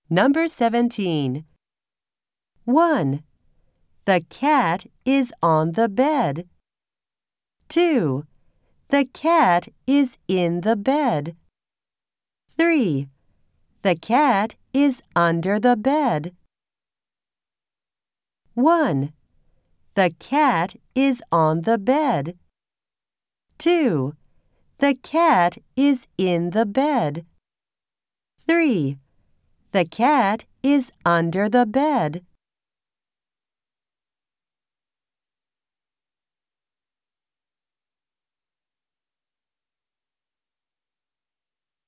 Number 17. 1. The cat is on the bed. 2. The cat is in the bed. 3. The cat is under the bed. 1. The cat is on the bed. 2. The cat is in the bed. 3. The cat is under the bed.